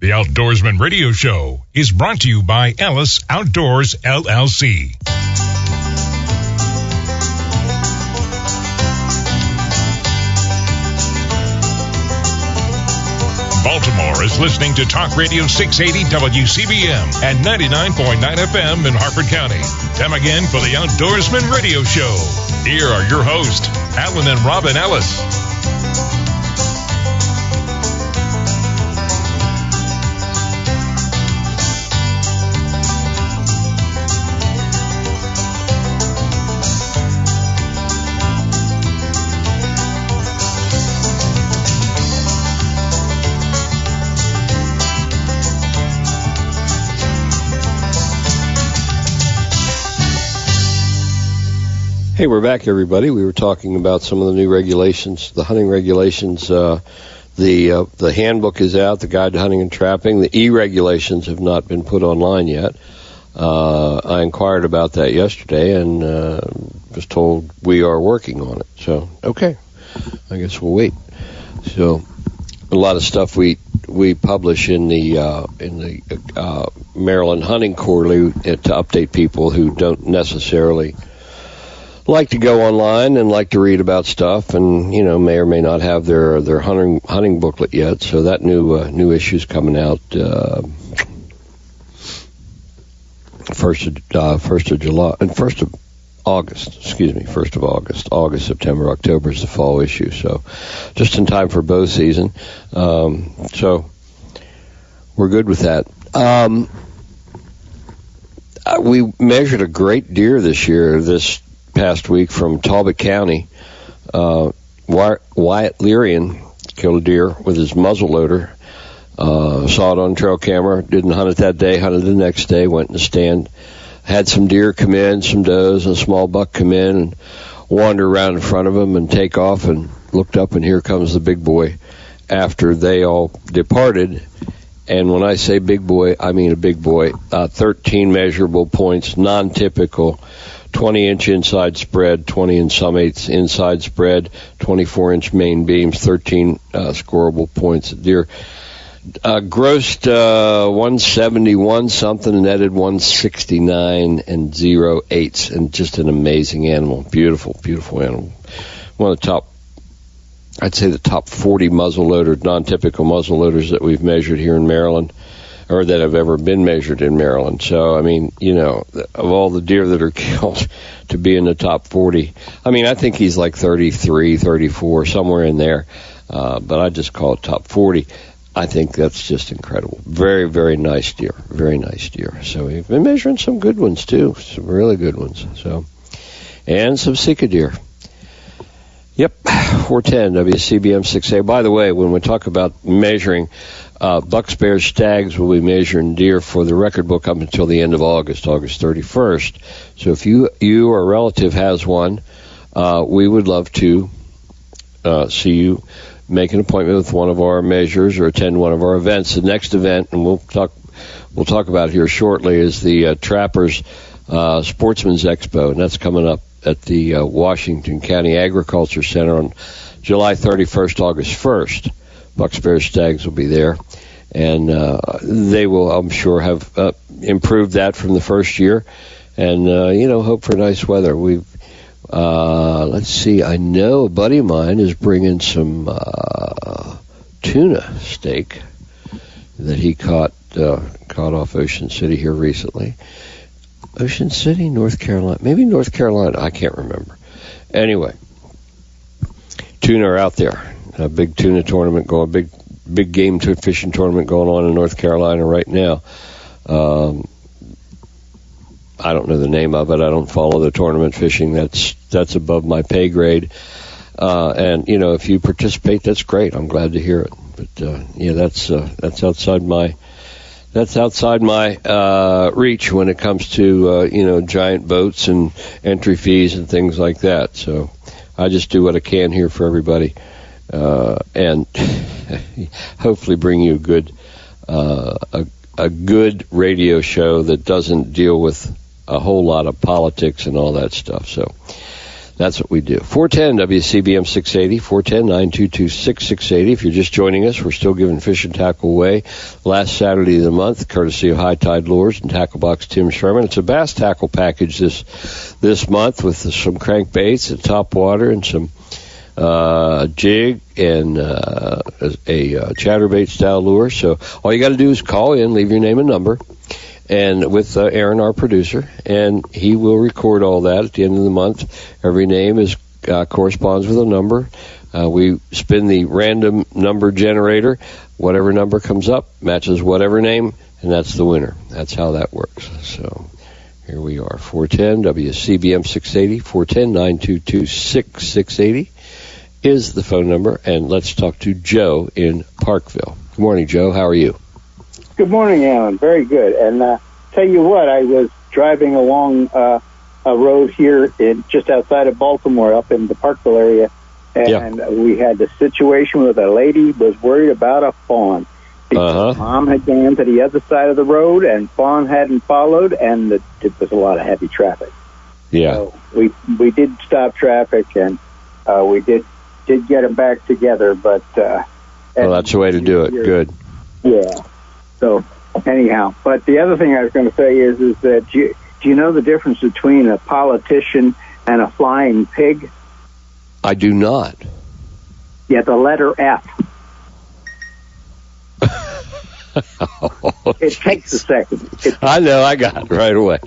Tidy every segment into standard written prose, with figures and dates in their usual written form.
The Outdoorsman Radio Show is brought to you by Ellis Outdoors, LLC. Baltimore is listening to Talk Radio 680 WCBM and 99.9 FM in Harford County. Time again for the Outdoorsman Radio Show. Here are your hosts, Alan and Robin Ellis. Hey, we're back, everybody. We were talking about some of the new regulations, the hunting regulations. The handbook is out, the Guide to Hunting and Trapping. The E-regulations have not been put online yet. I inquired about that yesterday and was told we are working on it. So, okay, I guess we'll wait. So, a lot of stuff we publish in the Maryland Hunting Quarterly to update people who don't necessarily like to go online and like to read about stuff, and may or may not have their hunting booklet yet. So that new issue's coming out 1st of July and 1st of August. Excuse me, 1st of August. August, September, October is the fall issue. So just in time for bow season. So we're good with that. We measured a great deer this past week from Talbot County. Wyatt Lyrian killed a deer with his muzzle loader. Saw it on trail camera. Didn't hunt it that day. Hunted the next day. Went in the stand. Had some deer come in, some does, and a small buck come in and wander around in front of him and take off, and looked up, and here comes the big boy after they all departed. And when I say big boy, I mean a big boy. 13 measurable points, non-typical. 20-inch inside spread, 20 and some eighths inside spread, 24-inch main beams, 13 scoreable points. Deer grossed 171 something, netted 169 and 0.8, and just an amazing animal. Beautiful, beautiful animal. One of the top, I'd say the top 40 muzzleloader, non-typical muzzleloaders that we've measured here in Maryland, or that have ever been measured in Maryland. So, I mean, of all the deer that are killed, to be in the top 40, I think he's like 33, 34, somewhere in there. But I just call it top 40. I think that's just incredible. Very, very nice deer. Very nice deer. So we've been measuring some good ones, too. Some really good ones. So, and some Sika deer. Yep, 410 WCBM 6A. By the way, when we talk about measuring, bucks, bears, stags will be measuring deer for the record book up until the end of August 31st. So if you or a relative has one, we would love to see you make an appointment with one of our measures or attend one of our events. The next event, and we'll talk about it here shortly, is the Trappers Sportsman's Expo, and that's coming up at the Washington County Agriculture Center on July 31st, August 1st. Bucks, bears, stags will be there, and they will, I'm sure, have improved that from the first year, and hope for nice weather. We've let's see, I know a buddy of mine is bringing some tuna steak that he caught off Ocean City here recently. Ocean City, North Carolina, maybe North Carolina, I can't remember. Anyway, tuna are out there. A big tuna tournament going, big game fishing tournament going on in North Carolina right now. I don't know the name of it. I don't follow the tournament fishing. That's above my pay grade. And if you participate, that's great. I'm glad to hear it. But that's outside my reach when it comes to giant boats and entry fees and things like that. So I just do what I can here for everybody. And hopefully bring you a good radio show that doesn't deal with a whole lot of politics and all that stuff. So That's what we do. 410 WCBM 680, 410-922-6680. If you're just joining us, we're still giving fish and tackle away last Saturday of the month, courtesy of High Tide Lures and Tackle Box Tim Sherman. It's a bass tackle package this month with some crankbaits and top water and some jig and a chatterbait style lure. So all you got to do is call in, leave your name and number, and with Aaron, our producer, and he will record all that at the end of the month. Every name is corresponds with a number. We spin the random number generator. Whatever number comes up matches whatever name, and that's the winner. That's how that works. So here we are, 410 WCBM 680, 410-922-6680 is the phone number, and let's talk to Joe in Parkville. Good morning, Joe. How are you? Good morning, Alan. Very good. And tell you what, I was driving along a road here just outside of Baltimore, up in the Parkville area, and we had a situation where the lady was worried about a fawn. Because Mom had gone to the other side of the road, and fawn hadn't followed, and it was a lot of heavy traffic. Yeah. So we did stop traffic, and we did get them back together, but well, that's the way to do it. Good. Yeah. So anyhow, but the other thing I was going to say is that do you know the difference between a politician and a flying pig? I do not. Yeah, the letter F. It takes a second. I know, I got it right away.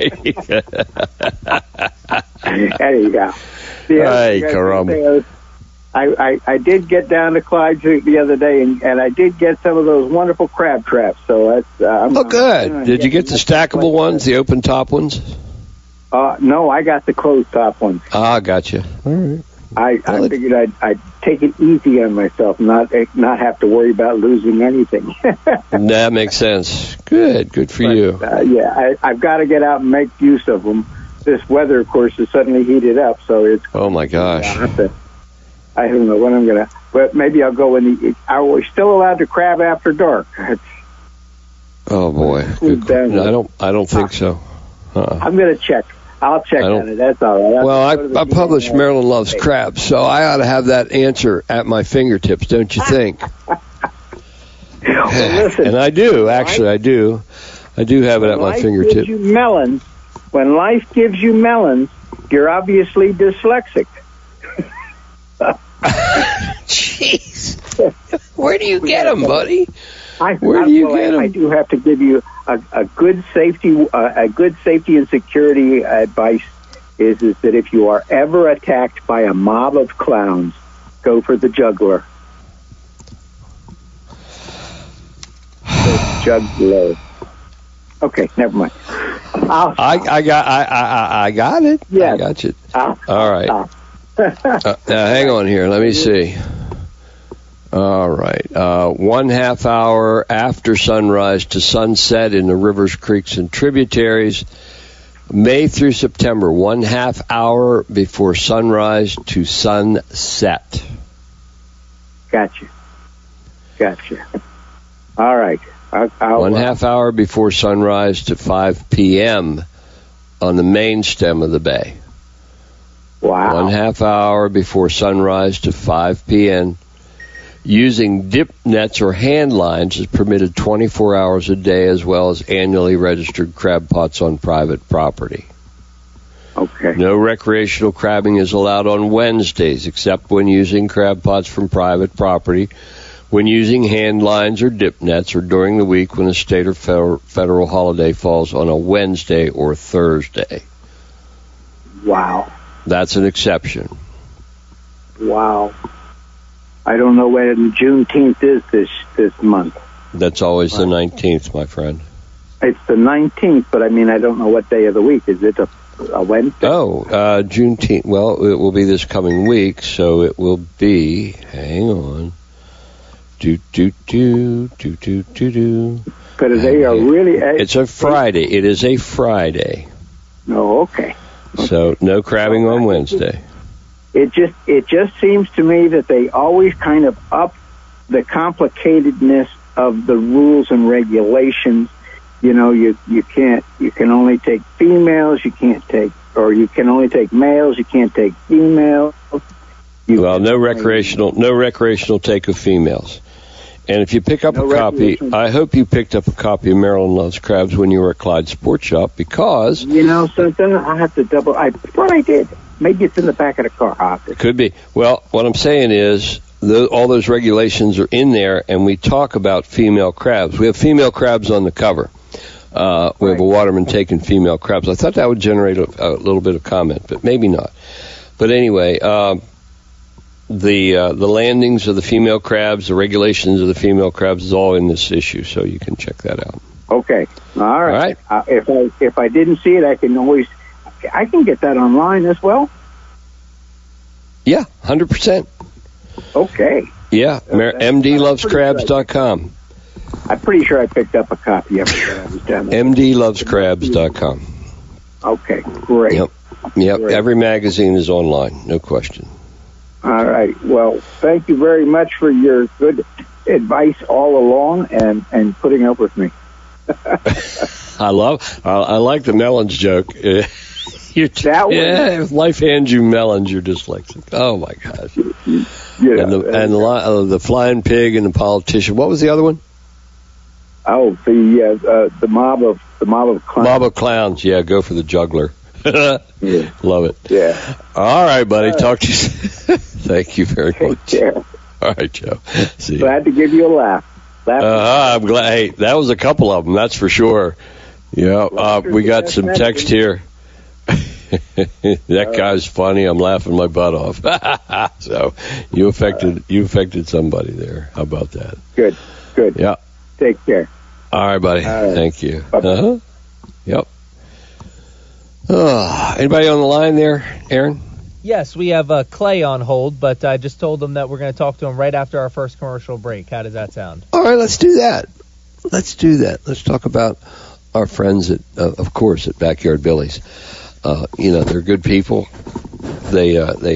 There you go. Hey, caramba. I did get down to Clyde the other day, and I did get some of those wonderful crab traps. So that's good. Did you get the stackable ones, the open top ones? No, I got the closed top ones. Gotcha. All right. I figured I'd take it easy on myself, not have to worry about losing anything. That makes sense. Good for you. Yeah, I've got to get out and make use of them. This weather, of course, has suddenly heated up, so it's. Oh my gosh. I don't know when I'm gonna, but maybe I'll go in are we still allowed to crab after dark? Oh boy. No, I don't think so. I'm gonna check. I'll check on it. That's all right. Well, I published Marilyn Loves Crabs, so I ought to have that answer at my fingertips, don't you think? Well, listen, and I do, actually, I do. I do have it at my fingertips. When life gives you melons, you're obviously dyslexic. Jeez. Where do you get them, buddy? Where do you get them? I do have to give you a good safety and security advice is that if you are ever attacked by a mob of clowns, go for the juggler. The juggler. Okay, never mind. I got it. Yes. I got you. All right. Now, hang on here. Let me see. All right. 1/2 hour after sunrise to sunset in the rivers, creeks, and tributaries. May through September, 1/2 hour before sunrise to sunset. Gotcha. All right. 1/2 hour before sunrise to 5 p.m. on the main stem of the bay. Wow. 1/2 hour before sunrise to 5 p.m. Using dip nets or hand lines is permitted 24 hours a day, as well as annually registered crab pots on private property. Okay. No recreational crabbing is allowed on Wednesdays, except when using crab pots from private property, when using hand lines or dip nets, or during the week when a state or federal holiday falls on a Wednesday or Thursday. Wow. That's an exception. Wow. I don't know when Juneteenth is this month. That's always the 19th, my friend. It's the 19th, but I mean, I don't know what day of the week. Is it a Wednesday? Oh, Juneteenth. Well, it will be this coming week, so it will be, hang on. But they are really... It's a Friday. It is a Friday. Oh, okay. So no crabbing on Wednesday. It just seems to me that they always kind of up the complicatedness of the rules and regulations. You know, you can only take females, you can't take or you can only take males. You can't take females. No recreational take of females. And if you pick up a copy, I hope you picked up a copy of Maryland Loves Crabs when you were at Clyde Sports Shop, because... You know something? I have to I thought I did. Maybe it's in the back of the car. Could be. Well, what I'm saying is all those regulations are in there, and we talk about female crabs. We have female crabs on the cover. We have a waterman taking female crabs. I thought that would generate a little bit of comment, but maybe not. But anyway... The landings of the female crabs, the regulations of the female crabs is all in this issue, so you can check that out. Okay. All right. If I didn't see it, I can get that online as well? Yeah, 100%. Okay. Yeah, MDLovesCrabs.com. I'm pretty sure I picked up a copy of it. MDLovesCrabs.com. Okay, great. Yep. Great. Every magazine is online, no question. All right. Well, thank you very much for your good advice all along and putting up with me. I like the melons joke. If life hands you melons, you're dyslexic. Oh my gosh. Yeah. And the flying pig and the politician. What was the other one? Oh, the mob of clowns. Mob of clowns. Yeah, go for the juggler. Yeah. Love it. Yeah. All right, buddy. Talk to you. Thank you very much. Take care. All right, Joe. See you. Glad to give you a laugh. I'm glad. Hey, that was a couple of them. That's for sure. Yeah. We got some text here. That guy's funny. I'm laughing my butt off. So you affected somebody there. How about that? Good. Yeah. Take care. All right, buddy. Thank you. Bye-bye. Yep. Anybody on the line there, Aaron? Yes, we have Clay on hold, but I just told him that we're going to talk to him right after our first commercial break. How does that sound? All right, let's do that. Let's talk about our friends of course, at Backyard Billy's. They're good people. They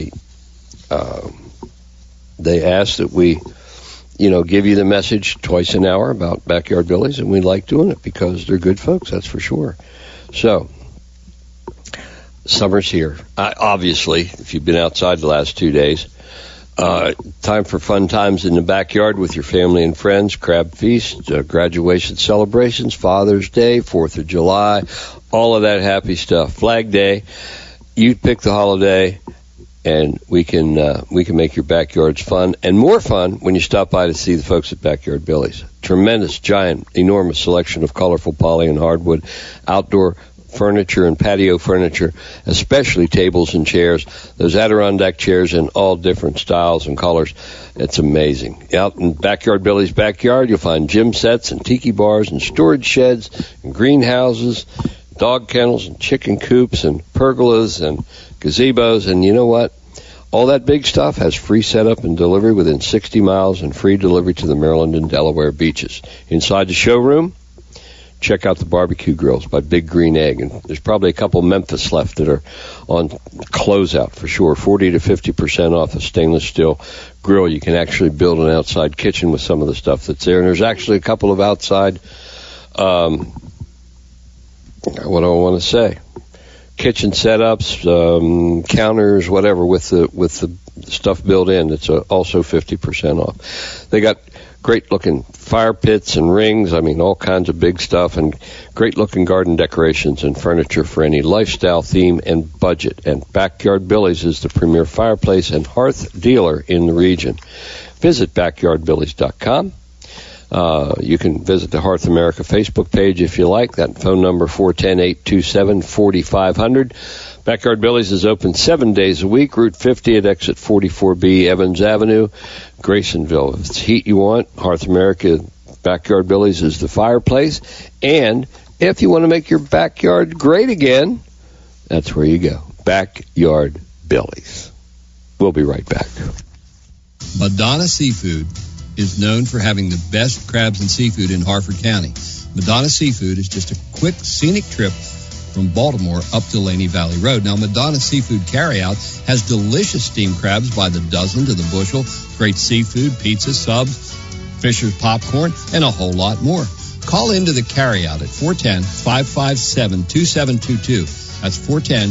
ask that we, give you the message twice an hour about Backyard Billy's, and we like doing it because they're good folks, that's for sure. So, summer's here. Obviously, if you've been outside the last 2 days, time for fun times in the backyard with your family and friends, crab feast, graduation celebrations, Father's Day, 4th of July, all of that happy stuff. Flag Day. You pick the holiday, and we can make your backyards fun and more fun when you stop by to see the folks at Backyard Billy's. Tremendous, giant, enormous selection of colorful poly and hardwood outdoor furniture and patio furniture, especially tables and chairs. Those Adirondack chairs in all different styles and colors. It's amazing. Out in Backyard Billy's backyard, you'll find gym sets and tiki bars and storage sheds and greenhouses, dog kennels and chicken coops and pergolas and gazebos. And you know what? All that big stuff has free setup and delivery within 60 miles and free delivery to the Maryland and Delaware beaches. Inside the showroom, check out the barbecue grills by Big Green Egg. And there's probably a couple Memphis left that are on closeout for sure. 40 to 50% off a stainless steel grill. You can actually build an outside kitchen with some of the stuff that's there. And there's actually a couple of outside, what do I want to say? Kitchen setups, counters, whatever, with the stuff built in. It's also 50% off. They got great looking fire pits and rings. I mean, all kinds of big stuff, and great looking garden decorations and furniture for any lifestyle theme and budget. And Backyard Billy's is the premier fireplace and hearth dealer in the region. Visit backyardbillys.com. You can visit the Hearth America Facebook page if you like. That phone number, 410-827-4500. Backyard Billy's is open 7 days a week. Route 50 at exit 44B, Evans Avenue, Graysonville. If it's heat you want, Hearth America, Backyard Billy's is the fireplace. And if you want to make your backyard great again, that's where you go. Backyard Billy's. We'll be right back. Madonna Seafood is known for having the best crabs and seafood in Harford County. Madonna Seafood is just a quick, scenic trip from Baltimore up to Laney Valley Road. Now, Madonna Seafood Carryout has delicious steamed crabs by the dozen to the bushel, great seafood, pizza, subs, Fisher's popcorn, and a whole lot more. Call into the Carryout at 410-557-2722. That's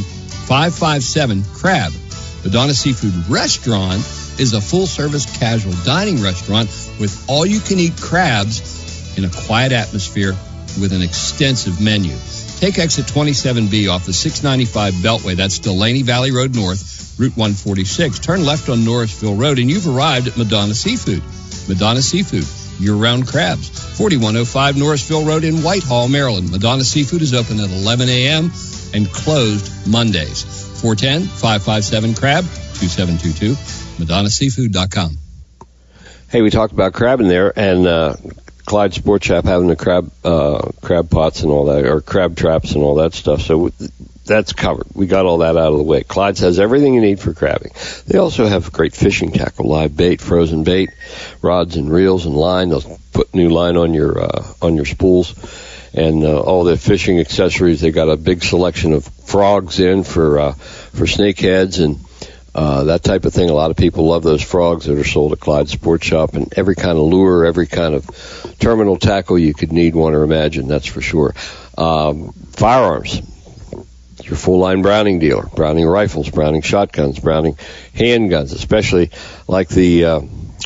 888-557-CRAB. Madonna Seafood Restaurant is a full-service casual dining restaurant with all-you-can-eat crabs in a quiet atmosphere with an extensive menu. Take exit 27B off the 695 Beltway. That's Delaney Valley Road North, Route 146. Turn left on Norrisville Road, and you've arrived at Madonna Seafood. Madonna Seafood, year-round crabs. 4105 Norrisville Road in Whitehall, Maryland. Madonna Seafood is open at 11 a.m. and closed Mondays. 410-557-CRAB, 2722, MadonnaSeafood.com. Hey, we talked about crabbing there, and Clyde Sport Shop having the crab pots and all that, or crab traps and all that stuff. So that's covered. We got all that out of the way. Clyde's has everything you need for crabbing. They also have great fishing tackle, live bait, frozen bait, rods and reels and line. They'll put new line on your spools, and all the fishing accessories. They got a big selection of frogs in for snakeheads and that type of thing. A lot of people love those frogs that are sold at Clyde Sports Shop, and every kind of lure, every kind of terminal tackle you could need, want, or imagine, that's for sure. Firearms, your full-line Browning dealer, Browning rifles, Browning shotguns, Browning handguns, especially like the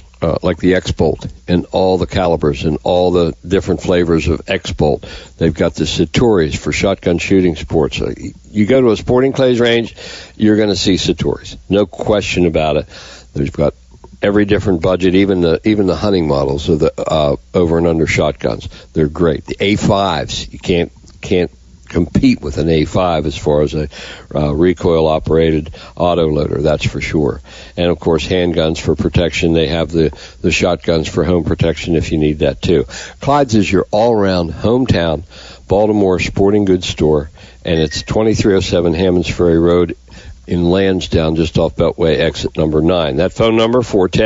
X-Bolt and all the calibers and all the different flavors of X-Bolt. They've got the Satoris for shotgun shooting sports. You go to a Sporting Clays range, you're going to see Satoris. No question about it. They've got every different budget, even the hunting models of the over and under shotguns. They're great. The A5s, you can't compete with an A5 as far as a recoil-operated auto-loader, that's for sure. And, of course, handguns for protection. They have the shotguns for home protection if you need that, too. Clyde's is your all-around hometown Baltimore sporting goods store, and it's 2307 Hammonds Ferry Road in Lansdowne, just off Beltway exit number 9. That phone number,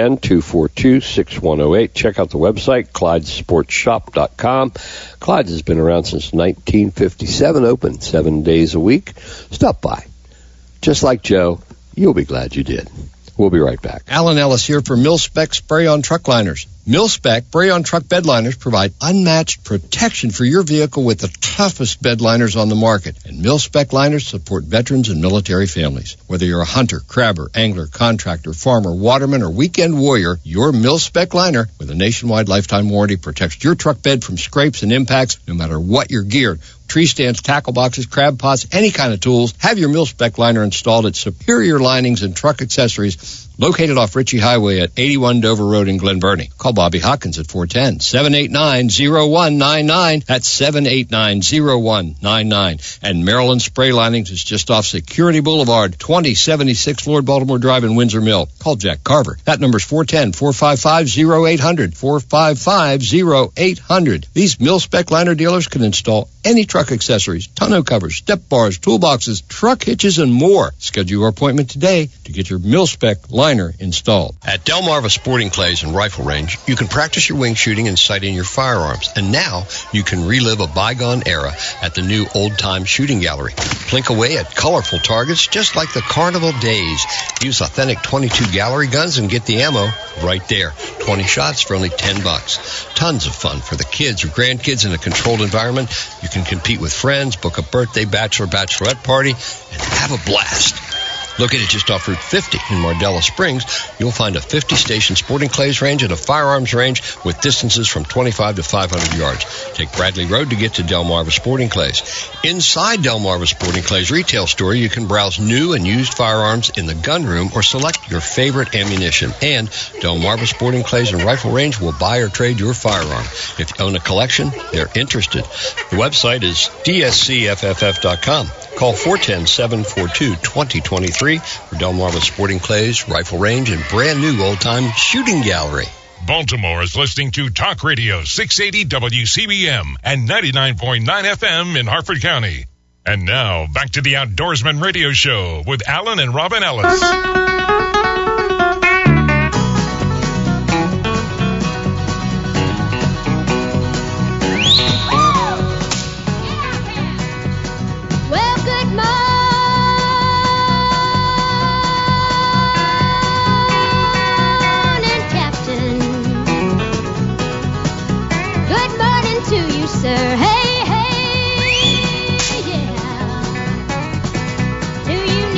410-242-6108. Check out the website, ClydeSportsShop.com. Clyde's has been around since 1957, open 7 days a week. Stop by. Just like Joe, you'll be glad you did. We'll be right back. Alan Ellis here for Mil-Spec Spray-On Truck Liners. Mil-Spec Spray-On Truck Bed Liners provide unmatched protection for your vehicle with the toughest bed liners on the market. And Mil-Spec liners support veterans and military families. Whether you're a hunter, crabber, angler, contractor, farmer, waterman, or weekend warrior, your Mil-Spec liner with a nationwide lifetime warranty protects your truck bed from scrapes and impacts no matter what you're geared. Tree stands, tackle boxes, crab pots, any kind of tools. Have your Mil-Spec liner installed at Superior Linings and Truck Accessories, located off Ritchie Highway at 81 Dover Road in Glen Burnie. Call Bobby Hopkins at 410-789-0199. That's 789-0199. And Maryland Spray Linings is just off Security Boulevard, 2076 Lord Baltimore Drive in Windsor Mill. Call Jack Carver. That number's 410-455-0800. 455-0800. These Mil-Spec liner dealers can install any truck accessories, tonneau covers, step bars, toolboxes, truck hitches, and more. Schedule your appointment today to get your Mil-Spec liner installed. At Delmarva Sporting Clays and Rifle Range, you can practice your wing shooting and sighting your firearms. And now you can relive a bygone era at the new Old Time Shooting Gallery. Plink away at colorful targets just like the carnival days. Use authentic .22 gallery guns and get the ammo right there. 20 shots for only $10. Tons of fun for the kids or grandkids in a controlled environment. You can compete with friends, book a birthday, bachelorette party, and have a blast. Located just off Route 50 in Mardella Springs, you'll find a 50-station Sporting Clays range and a firearms range with distances from 25 to 500 yards. Take Bradley Road to get to Delmarva Sporting Clays. Inside Delmarva Sporting Clays retail store, you can browse new and used firearms in the gun room or select your favorite ammunition. And Delmarva Sporting Clays and Rifle Range will buy or trade your firearm. If you own a collection, they're interested. The website is dscfff.com. Call 410-742-2023 for Delmarva Sporting Clays, Rifle Range, and brand new old-time shooting gallery. Baltimore is listening to Talk Radio 680 WCBM and 99.9 FM in Harford County. And now, back to the Outdoorsman Radio Show with Alan and Robin Ellis. Do you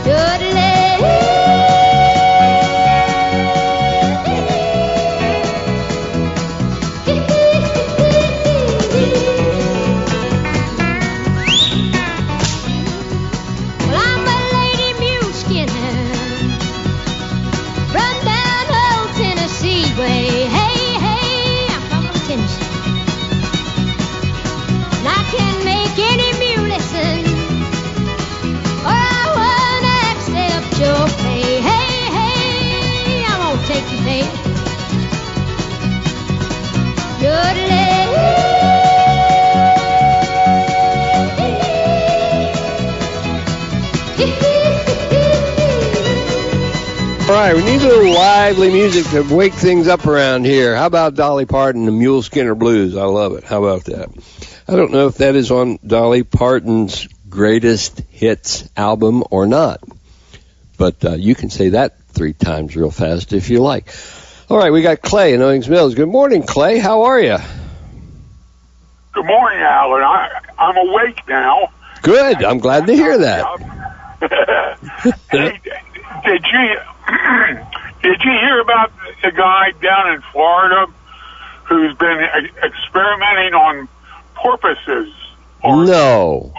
All right, we need a little lively music to wake things up around here. How about Dolly Parton, the Mule Skinner Blues? I love it. How about that? I don't know if that is on Dolly Parton's greatest hits album or not, but you can say that 3 times real fast if you like. All right, we got Clay in Owings Mills. Good morning, Clay. How are you? Good morning, Alan. I'm awake now. Good. I'm glad to hear that. Hey, did you hear about the guy down in Florida who's been experimenting on porpoises? No.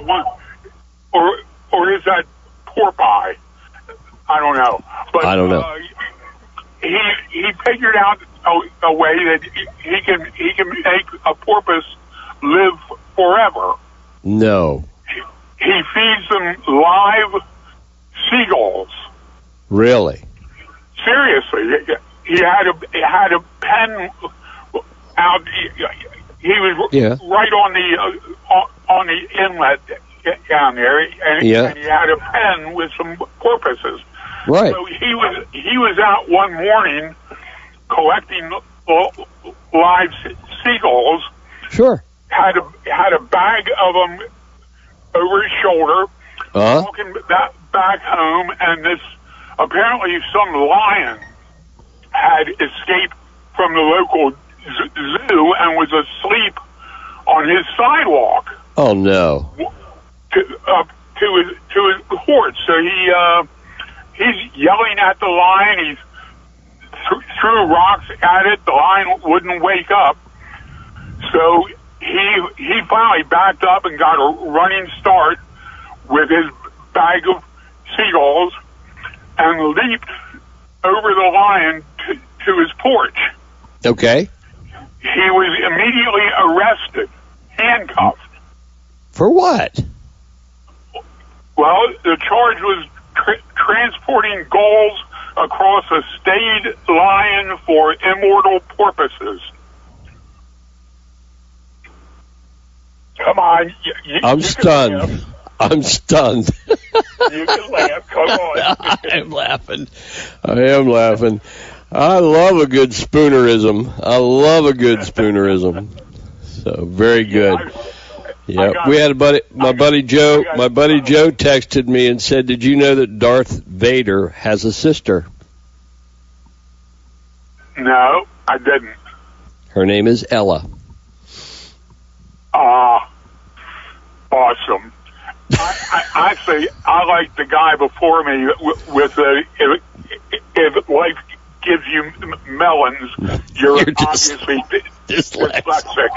Or is that porpoise? I don't know. But I don't know. He figured out a way that he can make a porpoise live forever. No. He feeds them live seagulls. Really? Seriously, he had a pen out. He was right on the inlet down there, and he had a pen with some porpoises. Right. So he was out one morning collecting live seagulls. Sure. Had a bag of them over his shoulder, walking back home, and apparently some lion had escaped from the local zoo and was asleep on his sidewalk. Oh no! To his porch. So he's yelling at the lion. He's threw rocks at it. The lion wouldn't wake up. So he finally backed up and got a running start with his bag of seagulls and leaped over the lion to his porch. Okay. He was immediately arrested, handcuffed. For what? Well, the charge was transporting gulls across a state line for immortal porpoises. Come on. I'm stunned. I'm stunned. You can laugh. Come on. I am laughing. I love a good spoonerism. So very good. Yeah, we had my buddy Joe texted me and said, "Did you know that Darth Vader has a sister?" No, I didn't. Her name is Ella. Awesome. I like the guy before me with if life gives you melons, you're obviously dyslexic.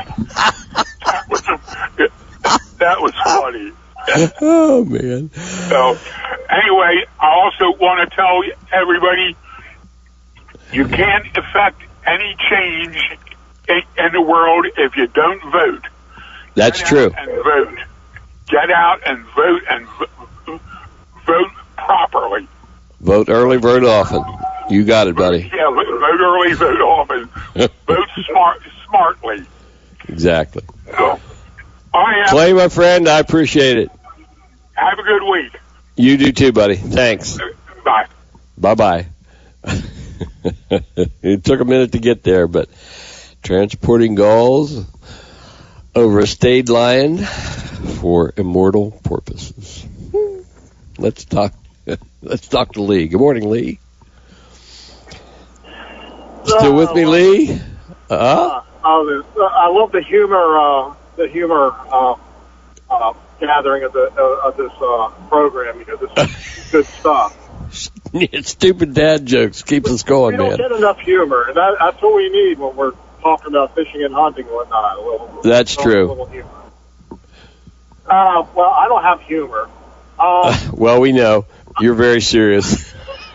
That was funny. Oh, man. So, anyway, I also want to tell everybody you can't affect any change in the world if you don't vote. That's true. And vote. Get out and vote, and vote properly. Vote early, vote often. You got it, buddy. Yeah, vote early, vote often. Vote smartly. Exactly. So, Clay, my friend, I appreciate it. Have a good week. You do too, buddy. Thanks. Bye. Bye-bye. It took a minute to get there, but transporting gulls over a stayed lion for immortal porpoises. Let's talk to Lee. Good morning, Lee. Still with me, Lee? I love the humor gathering of this program. You know, this is good stuff. Stupid dad jokes keeps us going, man. We don't get enough humor, and that's what we need when we're talking about fishing and hunting and whatnot. That's true. A little humor. Well, I don't have humor. Well, we know. You're very serious.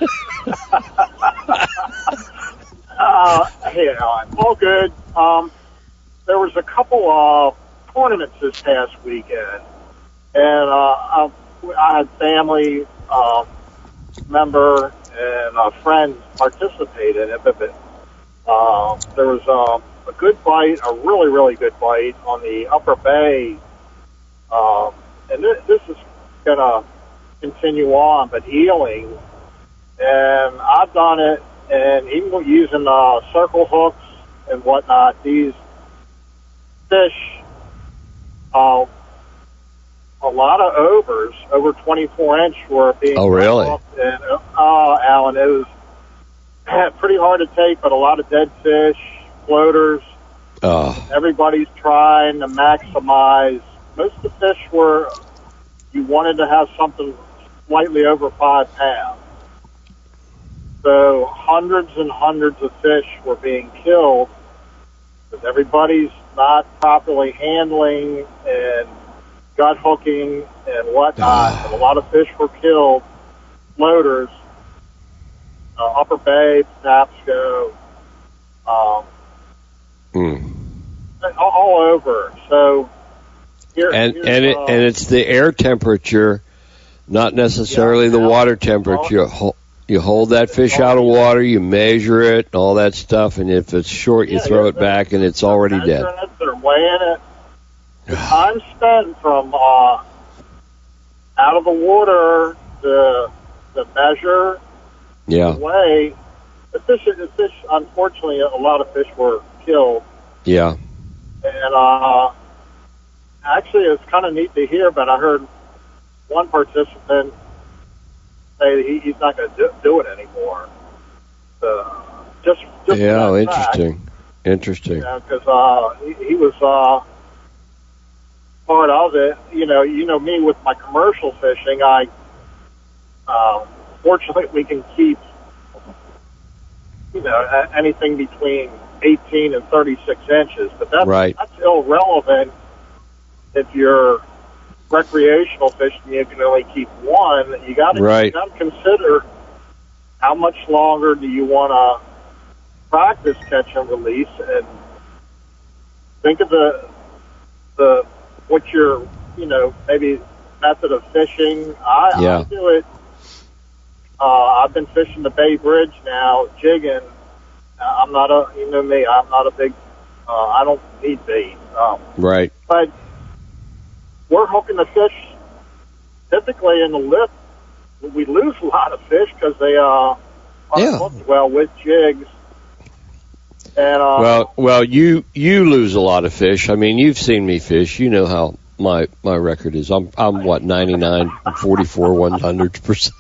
Hey, Alan. All good. There was a couple of tournaments this past weekend, and I had family member and a friend participate in it, but there was a good bite, a really, really good bite on the Upper Bay, and this is going to continue on, but eeling, and I've done it, and even using circle hooks and whatnot, these fish, a lot of overs, over 24-inch, were being hooked. And, Alan, it was pretty hard to take, but a lot of dead fish, floaters. Everybody's trying to maximize. Most of the fish were, you wanted to have something slightly over 5 pounds. So hundreds and hundreds of fish were being killed because everybody's not properly handling and gut hooking and whatnot. And a lot of fish were killed. Floaters, Upper Bay, Patapsco, all over. So and it's the air temperature, not necessarily the water temperature. You hold that fish out of water, you measure it, and all that stuff, and if it's short, you throw it back, and it's already dead. They're weighing it. The time spent from out of the water to measure, to weigh. The fish, unfortunately, a lot of fish were killed. Yeah. And actually, it's kind of neat to hear, but I heard one participant say he's not going to do it anymore. Just yeah, interesting. Interesting. Because he was part of it. You know me with my commercial fishing. Fortunately, we can keep anything between 18 and 36 inches, but that's irrelevant if you're recreational fishing. You can only keep one. You got to consider how much longer do you want to practice catch and release, and think of what your maybe method of fishing. I do it. I've been fishing the Bay Bridge now, jigging. I'm not I'm not a big. I don't need bait. Right. But we're hooking the fish. Typically in the lift, we lose a lot of fish because they aren't hooked well with jigs. And well, you lose a lot of fish. I mean, you've seen me fish. You know how my record is. I'm what 99, 44, 100%.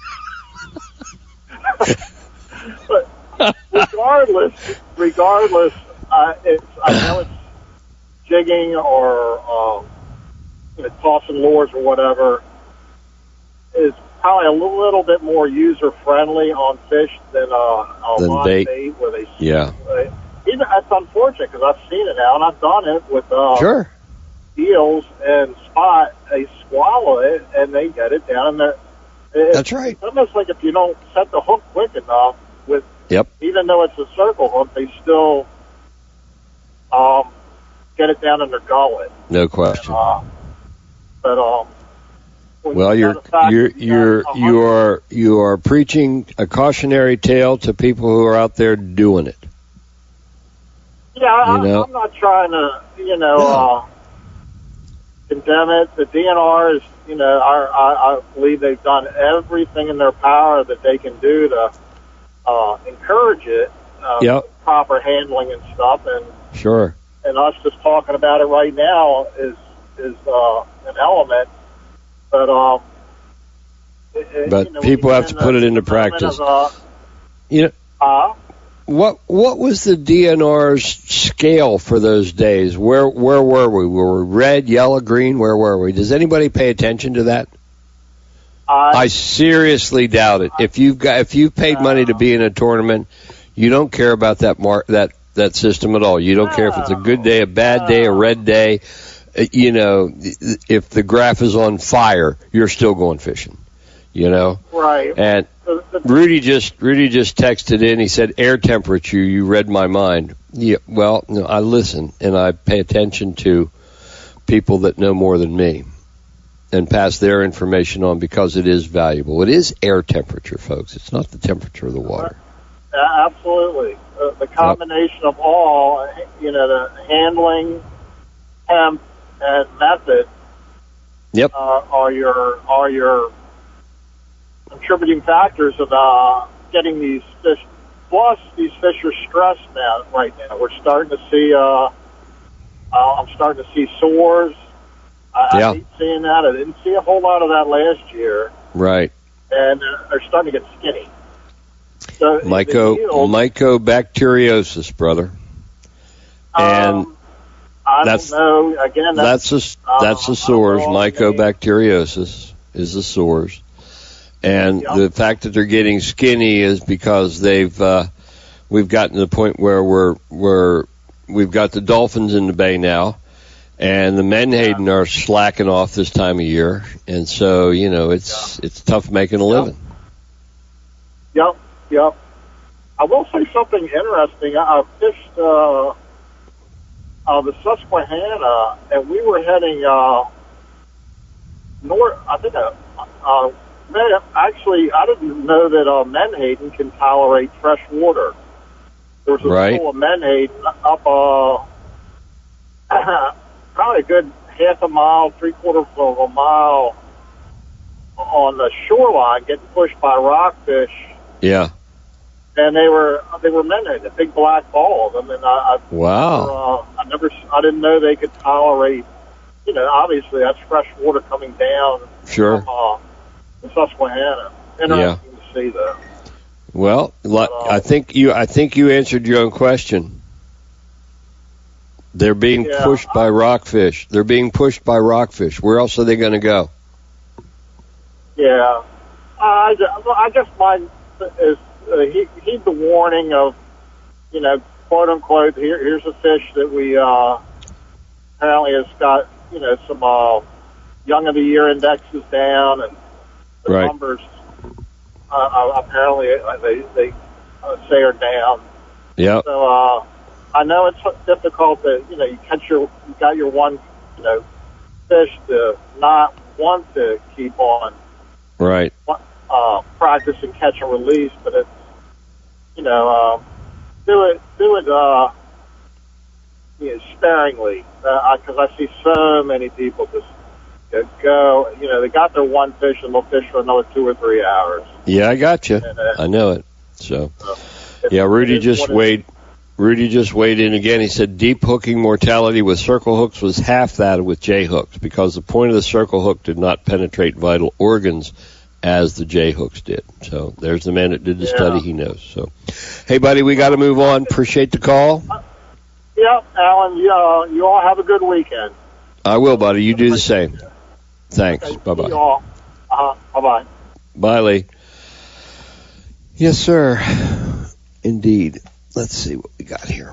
But regardless, I know it's jigging or tossing lures or whatever is probably a little bit more user friendly on fish than live bait where they even that's unfortunate because I've seen it now and I've done it with eels and spot. They swallow it and they get it down and that's right. It's almost like if you don't set the hook quick enough with even though it's a circle hook, they still get it down in their gullet. No question. But well, you are preaching a cautionary tale to people who are out there doing it. Yeah, I'm not trying to condemn it. The DNR is I believe they've done everything in their power that they can do to encourage it, proper handling and stuff. And sure. And us just talking about it right now is an element, but people have to put it into practice. What was the DNR's scale for those days? Where were we? Were we red, yellow, green? Where were we? Does anybody pay attention to that? I seriously doubt it. If you've paid money to be in a tournament, you don't care about that system at all. You don't care if it's a good day, a bad day, a red day. You know, if the graph is on fire, you're still going fishing. You know, right? And Rudy just texted in. He said, "Air temperature." You read my mind. Yeah. Well, no, I listen and I pay attention to people that know more than me and pass their information on because it is valuable. It is air temperature, folks. It's not the temperature of the water. Absolutely. The combination of all, you know, the handling, temp, and method. Yep. Are your contributing factors of getting these fish. Plus, these fish are stressed now. Right now, we're starting to see. I'm starting to see sores. I hate seeing that. I didn't see a whole lot of that last year. Right. And they're starting to get skinny. So mycobacteriosis, brother. And I don't know. Again, that's the sores. Mycobacteriosis is the sores. And the fact that they're getting skinny is because we've gotten to the point where we've got the dolphins in the bay now, and the menhaden are slacking off this time of year, and so you know it's tough making a living. Yep. I will say something interesting. I fished the Susquehanna, and we were heading north. I think. Actually, I didn't know that menhaden can tolerate fresh water. There was a school of menhaden up probably a good half a mile, 3/4 of a mile on the shoreline, getting pushed by rockfish. Yeah. And they were menhaden, the big black balls. I mean, I didn't know they could tolerate. You know, obviously that's fresh water coming down. Sure. From, the Susquehanna. Interesting to see that. Well, I think you answered your own question. They're being pushed by rockfish. They're being pushed by rockfish. Where else are they going to go? Yeah, I guess mine is heed the warning of, you know, quote unquote. Here's a fish that we apparently has got, you know, some young of the year indexes down and. The numbers apparently they say are down. Yeah. So I know it's difficult to you got your one fish to not want to keep on. Right. Practice and catch and release, but it's do it sparingly because I see so many people just. Go, they got their one fish and they'll fish for another 2 or 3 hours. Yeah, I got you. And, I know it. So, Rudy just weighed in again. He said deep hooking mortality with circle hooks was half that with J hooks because the point of the circle hook did not penetrate vital organs as the J hooks did. So there's the man that did the study. He knows. So, hey, buddy, we got to move on. Appreciate the call. Alan, you all have a good weekend. I will, buddy. You do the same. Thanks. Okay, bye-bye. Bye-bye. Bye, Lee. Yes, sir. Indeed. Let's see what we got here.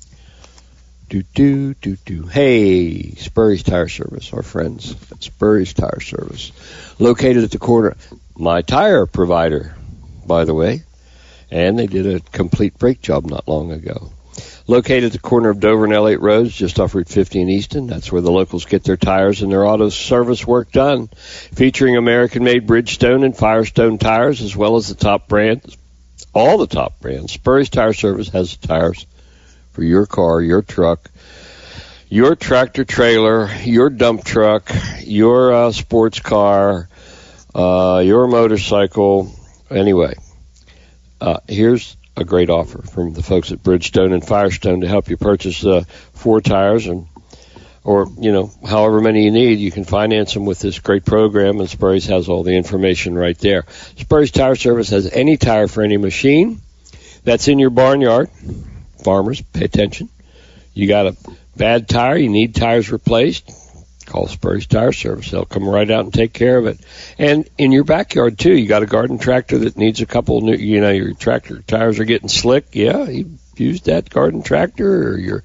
Hey, Spurry's Tire Service, our friends at Spurry's Tire Service. Located at the corner. My tire provider, by the way. And they did a complete brake job not long ago. Located at the corner of Dover and Elliott Roads, just off Route 50 in Easton. That's where the locals get their tires and their auto service work done. Featuring American-made Bridgestone and Firestone tires, as well as the top brands, all the top brands. Spurry's Tire Service has the tires for your car, your truck, your tractor trailer, your dump truck, your sports car, your motorcycle. Anyway, here's a great offer from the folks at Bridgestone and Firestone to help you purchase 4 tires or however many you need. You can finance them with this great program, and Spurry's has all the information right there. Spurry's Tire Service has any tire for any machine. that's in your barnyard. Farmers, pay attention. You got a bad tire, you need tires replaced, call Spurry's Tire Service. They'll come right out and take care of it. And in your backyard, too, you got a garden tractor that needs a couple new, your tractor tires are getting slick. Yeah, you use that garden tractor, or your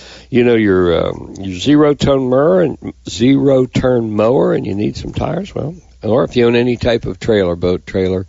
zero-turn mower, and you need some tires. Well, or if you own any type of trailer, boat trailer,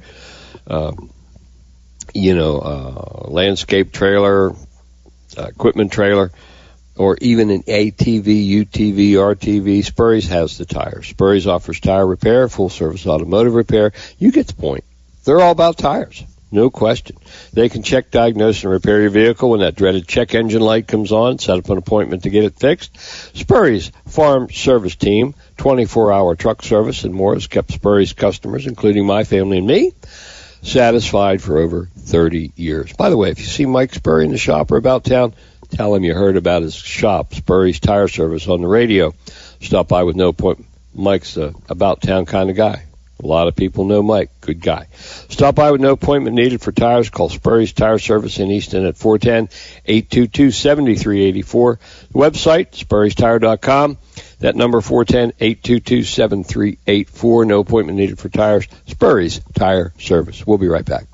landscape trailer, equipment trailer, or even an ATV, UTV, RTV, Spurry's has the tires. Spurry's offers tire repair, full service automotive repair. You get the point. They're all about tires. No question. They can check, diagnose, and repair your vehicle when that dreaded check engine light comes on. Set up an appointment to get it fixed. Spurry's Farm Service Team, 24-hour truck service and more, has kept Spurry's customers, including my family and me, satisfied for over 30 years. By the way, if you see Mike Spurry in the shop or about town, tell him you heard about his shop, Spurry's Tire Service, on the radio. Stop by with no appointment. Mike's a about-town kind of guy. A lot of people know Mike. Good guy. Stop by with no appointment needed for tires. Call Spurry's Tire Service in Easton at 410-822-7384. The website, spurrystire.com. That number, 410-822-7384. No appointment needed for tires. Spurry's Tire Service. We'll be right back.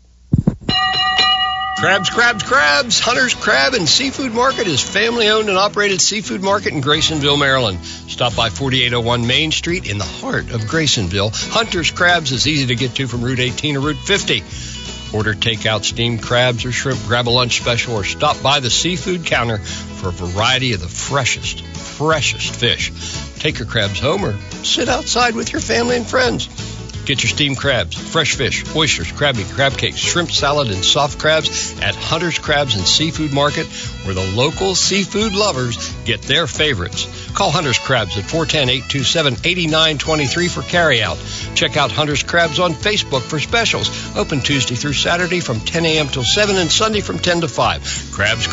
Crabs. Hunter's Crab and Seafood Market is family-owned and operated seafood market in Graysonville, Maryland. Stop by 4801 Main Street in the heart of Graysonville. Hunter's Crabs is easy to get to from Route 18 or Route 50. Order takeout steamed crabs or shrimp, grab a lunch special, or stop by the seafood counter for a variety of the freshest fish. Take your crabs home or sit outside with your family and friends. Get your steamed crabs, fresh fish, oysters, crab meat, crab cakes, shrimp salad, and soft crabs at Hunter's Crabs and Seafood Market, where the local seafood lovers get their favorites. Call Hunter's Crabs at 410-827-8923 for carryout. Check out Hunter's Crabs on Facebook for specials. Open Tuesday through Saturday from 10 a.m. till 7 and Sunday from 10 to 5. Crabs.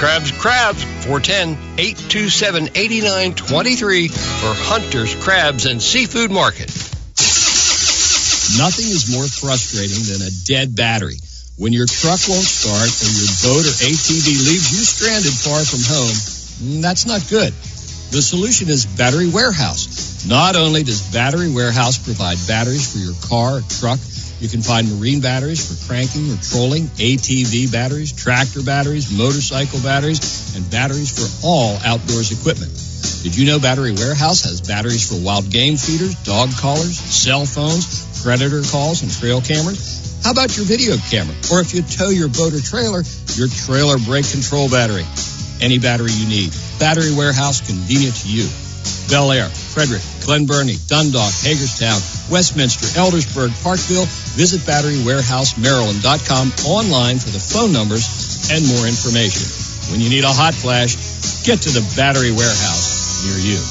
410-827-8923 for Hunter's Crabs and Seafood Market. Nothing is more frustrating than a dead battery. When your truck won't start or your boat or ATV leaves you stranded far from home, that's not good. The solution is Battery Warehouse. Not only does Battery Warehouse provide batteries for your car or truck, you can find marine batteries for cranking or trolling, ATV batteries, tractor batteries, motorcycle batteries, and batteries for all outdoors equipment. Did you know Battery Warehouse has batteries for wild game feeders, dog collars, cell phones, predator calls, and trail cameras? How about your video camera? Or if you tow your boat or trailer, your trailer brake control battery. Any battery you need. Battery Warehouse, convenient to you. Bel Air, Frederick, Glen Burnie, Dundalk, Hagerstown, Westminster, Eldersburg, Parkville. Visit BatteryWarehouseMaryland.com online for the phone numbers and more information. When you need a hot flash, get to the Battery Warehouse near you.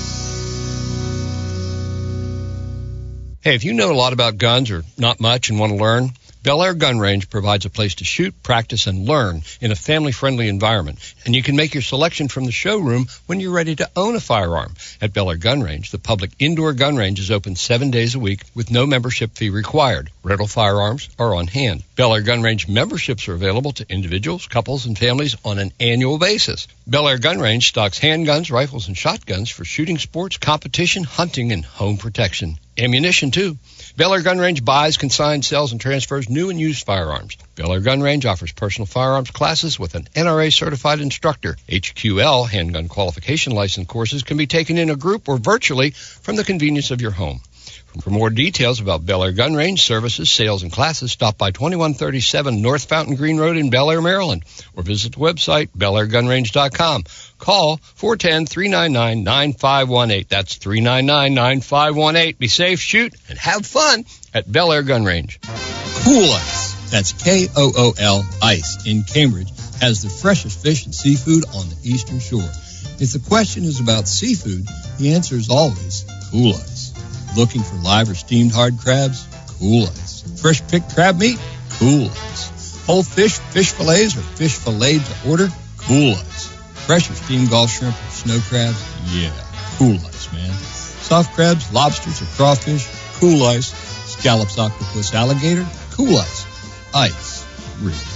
Hey, if you know a lot about guns or not much and want to learn, Bel Air Gun Range provides a place to shoot, practice, and learn in a family-friendly environment. And you can make your selection from the showroom when you're ready to own a firearm. At Bel Air Gun Range, the public indoor gun range is open 7 days a week with no membership fee required. Rental firearms are on hand. Bel Air Gun Range memberships are available to individuals, couples, and families on an annual basis. Bel Air Gun Range stocks handguns, rifles, and shotguns for shooting sports, competition, hunting, and home protection. Ammunition, too. Bel Air Gun Range buys, consigns, sells, and transfers new and used firearms. Bel Air Gun Range offers personal firearms classes with an NRA-certified instructor. HQL, handgun qualification license courses, can be taken in a group or virtually from the convenience of your home. For more details about Bel Air Gun Range services, sales, and classes, stop by 2137 North Fountain Green Road in Bel Air, Maryland, or visit the website, BelAirGunRange.com. Call 410-399-9518. That's 399-9518. Be safe, shoot, and have fun at Bel Air Gun Range. Cool Ice, that's Kool Ice, in Cambridge, has the freshest fish and seafood on the Eastern Shore. If the question is about seafood, the answer is always Cool Ice. Looking for live or steamed hard crabs? Cool Ice. Fresh picked crab meat? Cool Ice. Whole fish, fish fillets, or fish filleted to order? Cool Ice. Fresh or steamed Gulf shrimp or snow crabs? Yeah, Cool Ice, man. Soft crabs, lobsters, or crawfish? Cool Ice. Scallops, octopus, alligator? Cool Ice. Ice. Real.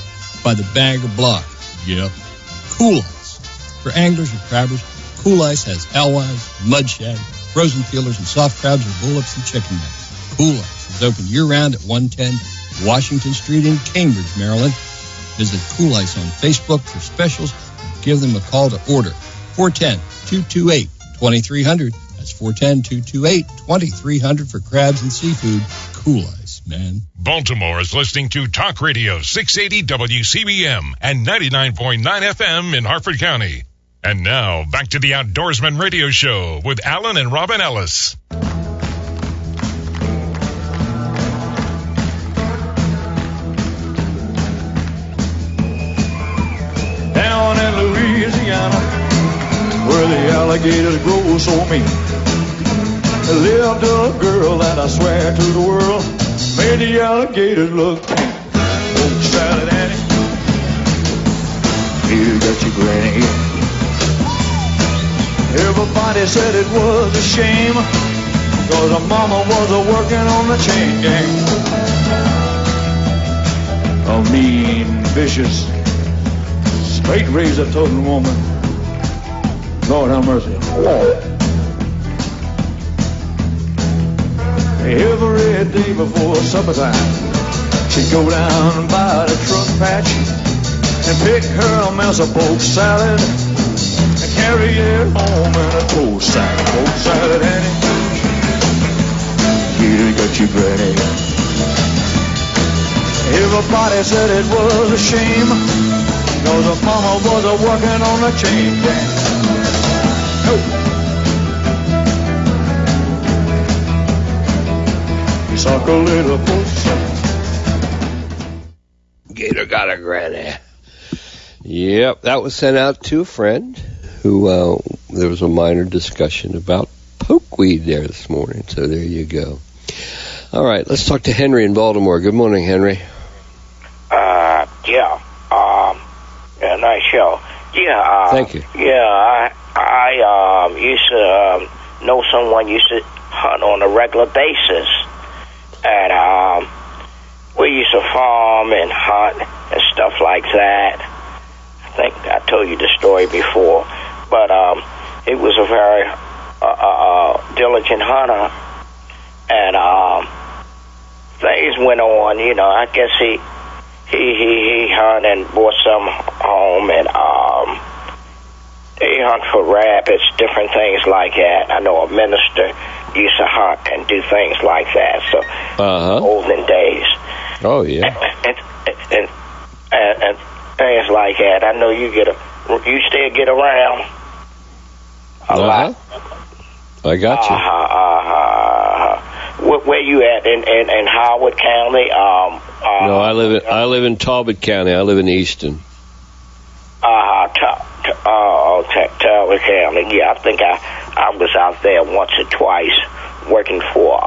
by the bag or block. Yep. Cool Ice. For anglers and crabbers, Cool Ice has alewives, mud shad, frozen peelers, and soft crabs or bullets and chicken necks. Cool Ice is open year-round at 110 Washington Street in Cambridge, Maryland. Visit Cool Ice on Facebook for specials. Give them a call to order. 410-228-2300. That's 410-228-2300 for crabs and seafood. Cool Ice, man. Baltimore is listening to Talk Radio 680 WCBM and 99.9 FM in Harford County. And now, back to the Outdoorsman Radio Show with Alan and Robin Ellis. Down in Louisiana, where the alligators grow so mean, lived a girl that I swear to the world made the alligators look mean. Oh, Sally Annie, you got your granny. Everybody said it was a shame, cause her mama was working on the chain gang. A mean, vicious, straight razor-toting woman. Lord have mercy. Every day before supper time, she'd go down by the truck patch and pick her a mess of poke salad and carry it home in a toast sack. Poke salad, Annie, you got your granny. Everybody said it was a shame, cause her mama was working on the chain gang. No. Suck a little pussy. Gator got a granny. Yep, that was sent out to a friend who, there was a minor discussion about pokeweed there this morning, so there you go. All right, let's talk to Henry in Baltimore. Good morning, Henry. Yeah, nice show. Yeah, thank you. Yeah, I used to know someone used to hunt on a regular basis, and we used to farm and hunt and stuff like that. I think I told you the story before, but he was a very diligent hunter, and things went on. You know, I guess he hunted and brought some home, and he hunt for rabbits, different things like that. I know a minister used to hunt and do things like that. So olden days. Oh yeah. And things like that. I know you still get around a lot. I got you. Where you at in Howard County? No, I live in Talbot County. I live in Easton. Talbot County. Yeah, I think I was out there once or twice working for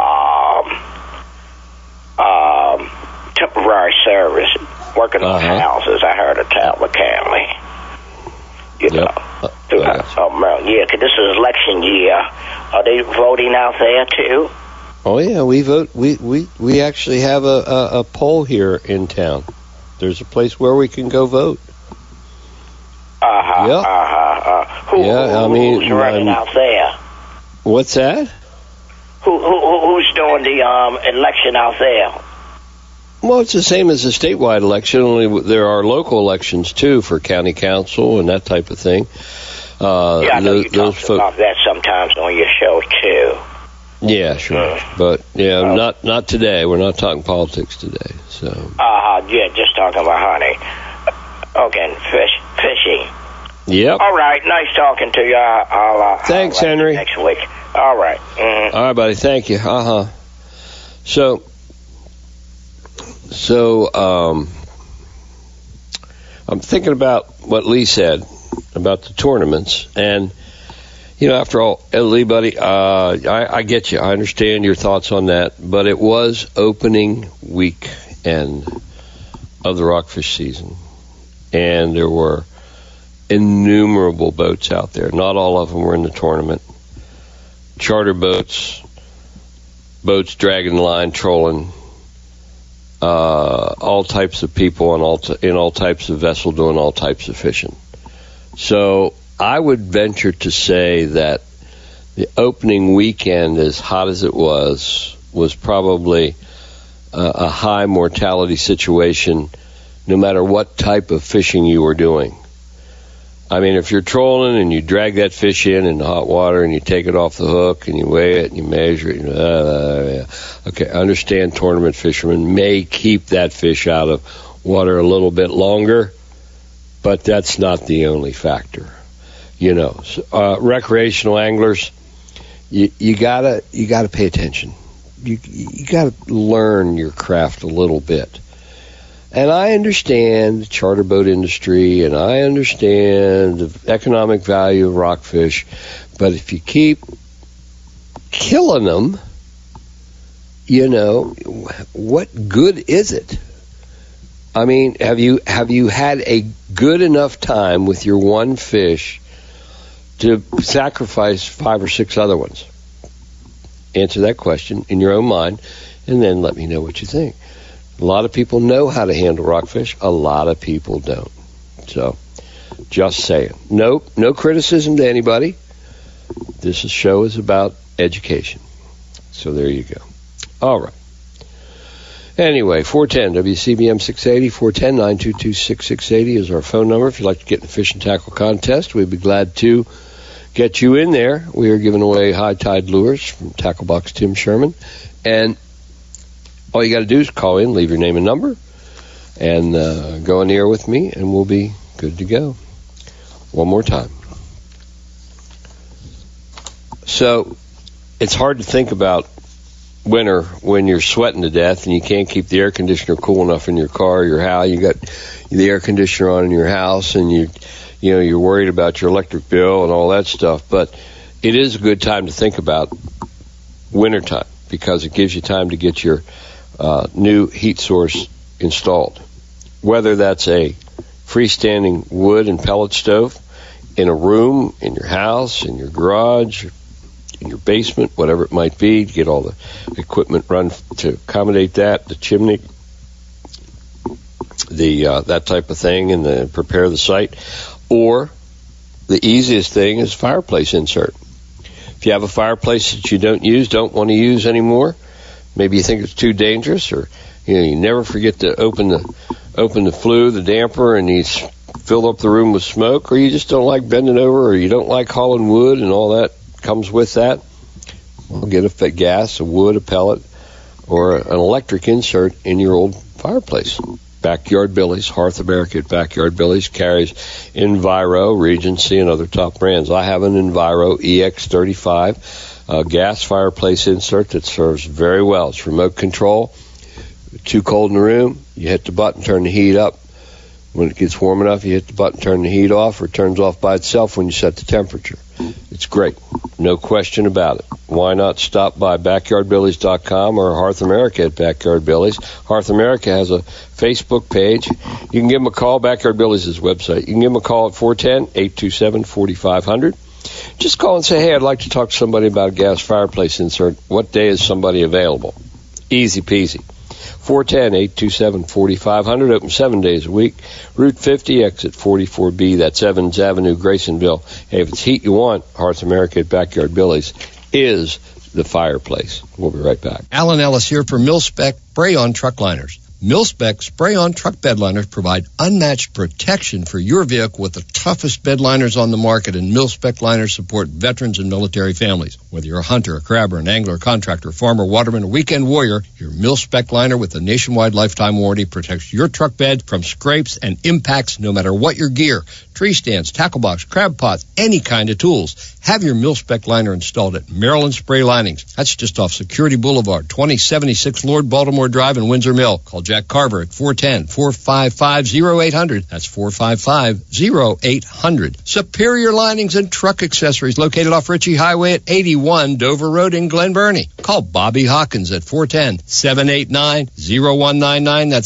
temporary service, working on houses. I heard of Talbot County. You know, yeah, because this is election year. Are they voting out there too? Oh yeah, we vote. We actually have a poll here in town. There's a place where we can go vote. Who's running out there? What's that? Who's doing the election out there? Well, it's the same as a statewide election, only there are local elections too for county council and that type of thing. I know you talk about that sometimes on your show too. Yeah, sure. But yeah, not today. We're not talking politics today. So. Yeah, just talking about hunting. Okay, fishing. Yep. All right, nice talking to you. Thanks, Henry. Next week. All right. Mm-hmm. All right, buddy. Thank you. So I'm thinking about what Lee said about the tournaments, and you know, after all, Lee, buddy, I get you. I understand your thoughts on that, but it was opening weekend of the rockfish season, and there were innumerable boats out there. Not all of them were in the tournament. Charter boats dragging the line, trolling, all types of people in all types of vessel doing all types of fishing. So I would venture to say that the opening weekend, as hot as it was probably a high mortality situation no matter what type of fishing you were doing. I mean, if you're trolling and you drag that fish in the hot water and you take it off the hook and you weigh it and you measure it, okay, I understand tournament fishermen may keep that fish out of water a little bit longer, but that's not the only factor. You know, recreational anglers, you gotta pay attention. You gotta learn your craft a little bit. And I understand the charter boat industry, and I understand the economic value of rockfish, but if you keep killing them, you know, what good is it? I mean, have you had a good enough time with your one fish to sacrifice 5 or 6 other ones? Answer that question in your own mind, and then let me know what you think. A lot of people know how to handle rockfish. A lot of people don't. So, just saying. Nope, no criticism to anybody. This show is about education. So there you go. All right. Anyway, 410 WCBM 680, 410-922-6680 is our phone number. If you'd like to get in the fish and tackle contest, we'd be glad to get you in there. We are giving away high tide lures from Tackle Box Tim Sherman. And all you got to do is call in, leave your name and number, and go in the air with me, and we'll be good to go. One more time. So it's hard to think about winter when you're sweating to death and you can't keep the air conditioner cool enough in your car or your house. You got the air conditioner on in your house, and you're worried about your electric bill and all that stuff. But it is a good time to think about wintertime because it gives you time to get your new heat source installed. Whether that's a freestanding wood and pellet stove in a room, in your house, in your garage, in your basement, whatever it might be, to get all the equipment run to accommodate that, the chimney, that type of thing, and prepare the site. Or the easiest thing is fireplace insert. If you have a fireplace that you don't want to use anymore, maybe you think it's too dangerous, or you never forget to open the flue, the damper, and you fill up the room with smoke, or you just don't like bending over, or you don't like hauling wood and all that comes with that. Well, get a gas, a wood, a pellet, or an electric insert in your old fireplace. Backyard Billy's, Hearth America at Backyard Billy's carries Enviro, Regency, and other top brands. I have an Enviro EX35 gas fireplace insert that serves very well. It's remote control. Too cold in the room, you hit the button, turn the heat up. When it gets warm enough, you hit the button, turn the heat off, or it turns off by itself when you set the temperature. It's great. No question about it. Why not stop by BackyardBillies.com or Hearth America at Backyard Billies? Hearth America has a Facebook page. You can give them a call. Backyard Billies is website. You can give them a call at 410-827-4500. Just call and say, hey, I'd like to talk to somebody about a gas fireplace insert. What day is somebody available? Easy peasy. 410-827-4500, open 7 days a week. Route 50, exit 44B, that's Evans Avenue, Graysonville. Hey, if it's heat you want, Hearth America at Backyard Billies is the fireplace. We'll be right back. Alan Ellis here for Mil-Spec Spray-On Truck Liners. Mil-Spec Spray-On Truck Bed Liners provide unmatched protection for your vehicle with the toughest bed liners on the market, and Mil-Spec liners support veterans and military families. Whether you're a hunter, a crabber, an angler, contractor, farmer, waterman, or weekend warrior, your Mil-Spec liner with a nationwide lifetime warranty protects your truck bed from scrapes and impacts no matter what your gear. Tree stands, tackle box, crab pots, any kind of tools. Have your Mil-Spec liner installed at Maryland Spray Linings. That's just off Security Boulevard, 2076 Lord Baltimore Drive in Windsor Mill. Call Jack Carver at 410-455-0800. That's 455-0800. Superior Linings and Truck Accessories located off Ritchie Highway at 81 Dover Road in Glen Burnie. Call Bobby Hawkins at 410-789-0199. That's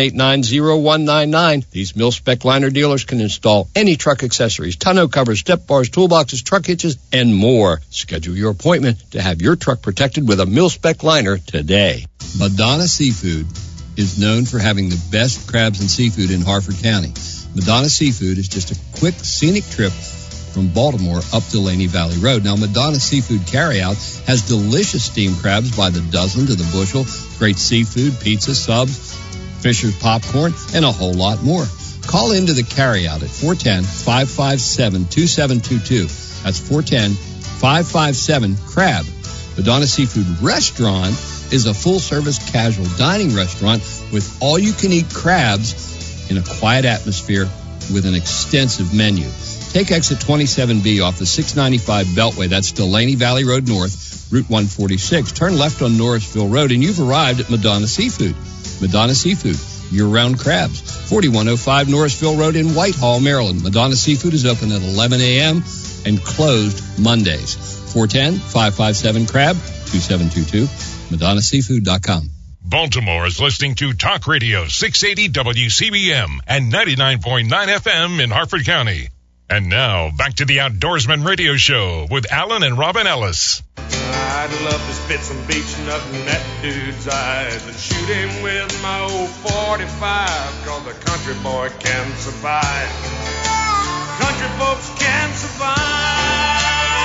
789-0199. These Mil-Spec liner dealers can install any truck accessories, tonneau covers, step bars, toolboxes, truck hitches, and more. Schedule your appointment to have your truck protected with a Mil-Spec liner today. Madonna Seafood is known for having the best crabs and seafood in Harford County. Madonna Seafood is just a quick, scenic trip from Baltimore up to Laney Valley Road. Now, Madonna Seafood Carryout has delicious steamed crabs by the dozen to the bushel, great seafood, pizza, subs, Fisher's popcorn, and a whole lot more. Call into the carryout at 410-557-2722. That's 410-557-CRAB. Madonna Seafood Restaurant is a full-service casual dining restaurant with all-you-can-eat crabs in a quiet atmosphere with an extensive menu. Take exit 27B off the 695 Beltway. That's Delaney Valley Road North, Route 146. Turn left on Norrisville Road, and you've arrived at Madonna Seafood. Madonna Seafood, year-round crabs. 4105 Norrisville Road in Whitehall, Maryland. Madonna Seafood is open at 11 a.m. and closed Mondays. 410-557-CRAB, 2722, MadonnaSeafood.com. Baltimore is listening to Talk Radio 680 WCBM and 99.9 FM in Harford County. And now, back to the Outdoorsman Radio Show with Alan and Robin Ellis. I'd love to spit some beach nut in that dude's eyes and shoot him with my old 45, 'cause a country boy can survive. Country folks can survive.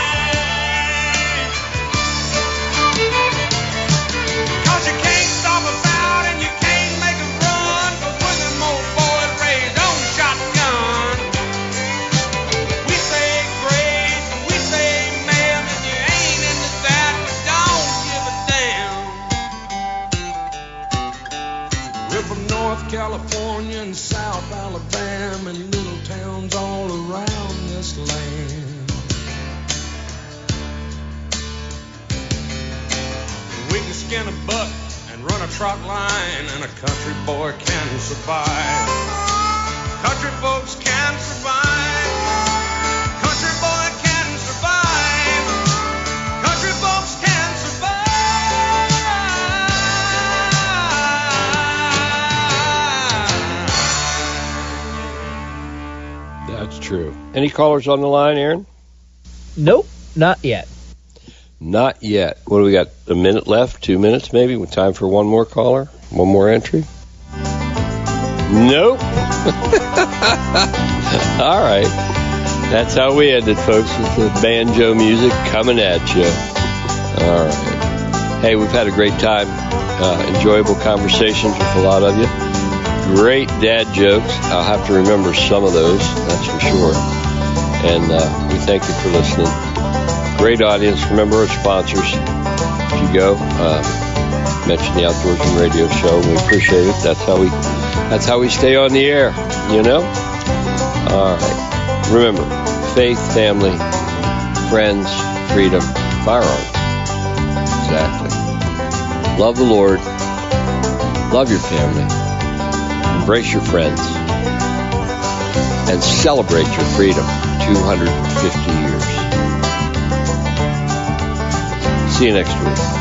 'Cause you can't stop us out and you can't make us run, 'cause we're them old boys raised on shotgun. We say grace and we say ma'am, and you ain't into that, but don't give a damn. We're from North California and South Alabama and little towns all around this land. We can skin a buck and run a trot line, and a country boy can survive. Country folks can survive. Country boy can survive. Country folks can survive. That's true. Any callers on the line, Aaron? Nope, not yet. Not yet. What do we got? A minute left? 2 minutes maybe? With time for one more caller? One more entry? Nope. All right. That's how we ended, folks, with the banjo music coming at you. All right. Hey, we've had a great time. Enjoyable conversations with a lot of you. Great dad jokes. I'll have to remember some of those, that's for sure. And we thank you for listening. Great audience. Remember our sponsors. If you go, mention the Outdoorsman Radio Show. We appreciate it. That's how we stay on the air, you know? All right. Remember, faith, family, friends, freedom, firearms. Exactly. Love the Lord. Love your family. Embrace your friends. And celebrate your freedom. 250 years. See you next week.